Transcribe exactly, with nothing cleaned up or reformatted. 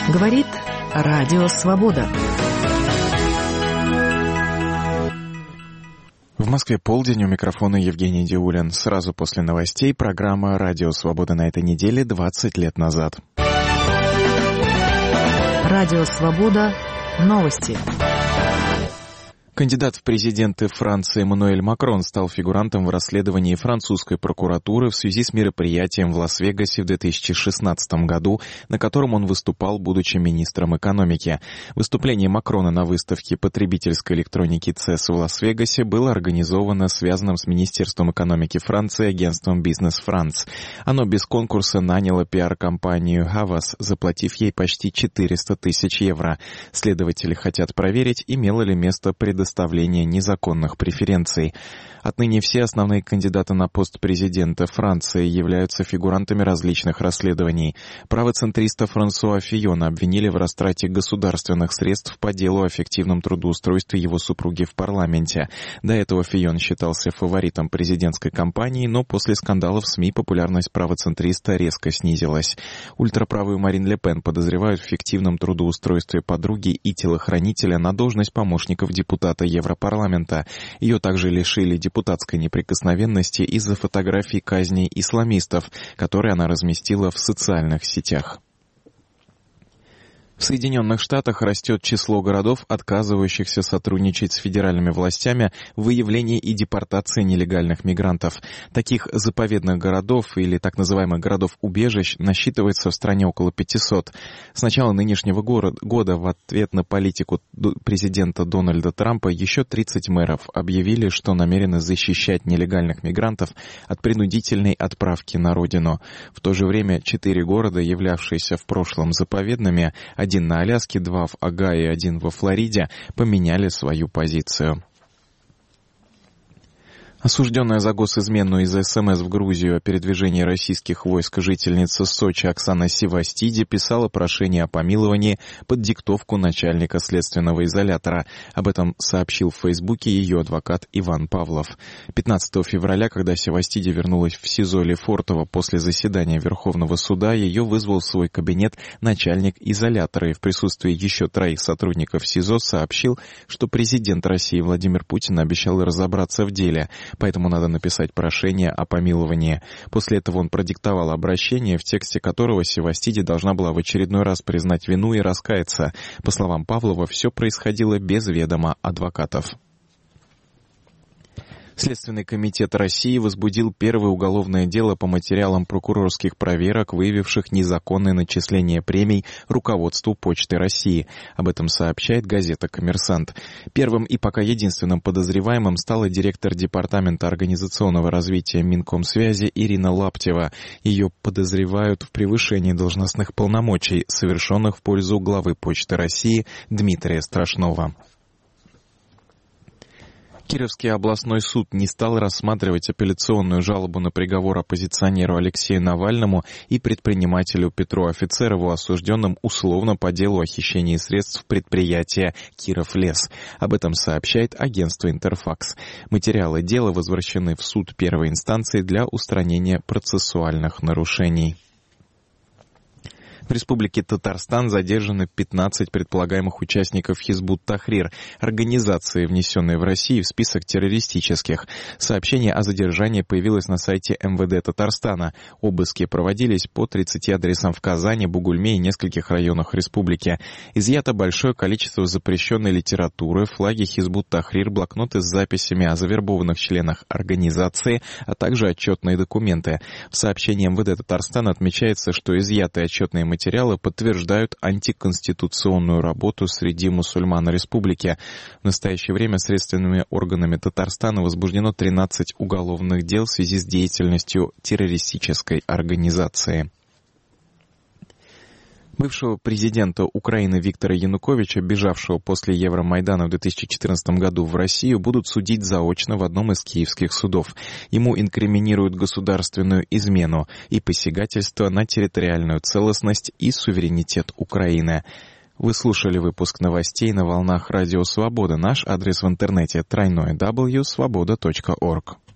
Говорит Радио Свобода. В Москве полдень, у микрофона Евгений Диулин. Сразу после новостей программа «Радио Свобода» на этой неделе двадцать лет назад. Радио Свобода. Новости. Кандидат в президенты Франции Эммануэль Макрон стал фигурантом в расследовании французской прокуратуры в связи с мероприятием в Лас-Вегасе в две тысячи шестнадцатом году, на котором он выступал, будучи министром экономики. Выступление Макрона на выставке потребительской электроники си и эс в Лас-Вегасе было организовано связанным с Министерством экономики Франции агентством Business France. Оно без конкурса наняло пиар-компанию Havas, заплатив ей почти четыреста тысяч евро. Следователи хотят проверить, имело ли место предоставление предоставления незаконных преференций. Отныне все основные кандидаты на пост президента Франции являются фигурантами различных расследований. Правоцентриста Франсуа Фийона обвинили в растрате государственных средств по делу о фиктивном трудоустройстве его супруги в парламенте. До этого Фийон считался фаворитом президентской кампании, но после скандалов в СМИ популярность правоцентриста резко снизилась. Ультраправую Марин Ле Пен подозревают в фиктивном трудоустройстве подруги и телохранителя на должность помощников депутата Европарламента. Ее также лишили депутатской неприкосновенности из-за фотографий казней исламистов, которые она разместила в социальных сетях. В Соединенных Штатах растет число городов, отказывающихся сотрудничать с федеральными властями в выявлении и депортации нелегальных мигрантов. Таких заповедных городов или так называемых городов-убежищ насчитывается в стране около пятисот. С начала нынешнего года в ответ на политику президента Дональда Трампа еще тридцать мэров объявили, что намерены защищать нелегальных мигрантов от принудительной отправки на родину. В то же время четыре города, являвшиеся в прошлом заповедными, один на Аляске, два в Огайо и один во Флориде, поменяли свою позицию. Осужденная за госизмену из-за СМС в Грузию о передвижении российских войск жительница Сочи Оксана Севастиди писала прошение о помиловании под диктовку начальника следственного изолятора. Об этом сообщил в Фейсбуке ее адвокат Иван Павлов. пятнадцатого февраля, когда Севастиди вернулась в СИЗО Лефортово после заседания Верховного суда, ее вызвал в свой кабинет начальник изолятора и в присутствии еще троих сотрудников СИЗО сообщил, что президент России Владимир Путин обещал разобраться в деле. Поэтому надо написать прошение о помиловании. После этого он продиктовал обращение, в тексте которого Севастиди должна была в очередной раз признать вину и раскаяться. По словам Павлова, все происходило без ведома адвокатов. Следственный комитет России возбудил первое уголовное дело по материалам прокурорских проверок, выявивших незаконное начисление премий руководству Почты России. Об этом сообщает газета «Коммерсант». Первым и пока единственным подозреваемым стала директор Департамента организационного развития Минкомсвязи Ирина Лаптева. Ее подозревают в превышении должностных полномочий, совершенных в пользу главы Почты России Дмитрия Страшнова. Кировский областной суд не стал рассматривать апелляционную жалобу на приговор оппозиционеру Алексею Навальному и предпринимателю Петру Офицерову, осужденным условно по делу о хищении средств предприятия «Кировлес». Об этом сообщает агентство «Интерфакс». Материалы дела возвращены в суд первой инстанции для устранения процессуальных нарушений. В Республике Татарстан задержаны пятнадцать предполагаемых участников Хизбут-Тахрир, организации, внесенной в Россию в список террористических. Сообщение о задержании появилось на сайте эм вэ дэ Татарстана. Обыски проводились по тридцати адресам в Казани, Бугульме и нескольких районах республики. Изъято большое количество запрещенной литературы, флаги Хизбут-Тахрир, блокноты с записями о завербованных членах организации, а также отчетные документы. В сообщении эм вэ дэ Татарстана отмечается, что изъятые отчетные материалы Материалы подтверждают антиконституционную работу среди мусульман республики. В настоящее время следственными органами Татарстана возбуждено тринадцать уголовных дел в связи с деятельностью террористической организации. Бывшего президента Украины Виктора Януковича, бежавшего после Евромайдана в две тысячи четырнадцатом году в Россию, будут судить заочно в одном из киевских судов. Ему инкриминируют государственную измену и посягательство на территориальную целостность и суверенитет Украины. Вы слушали выпуск новостей на волнах Радио Свобода. Наш адрес в интернете тройной дабл ю точка свобода точка орг.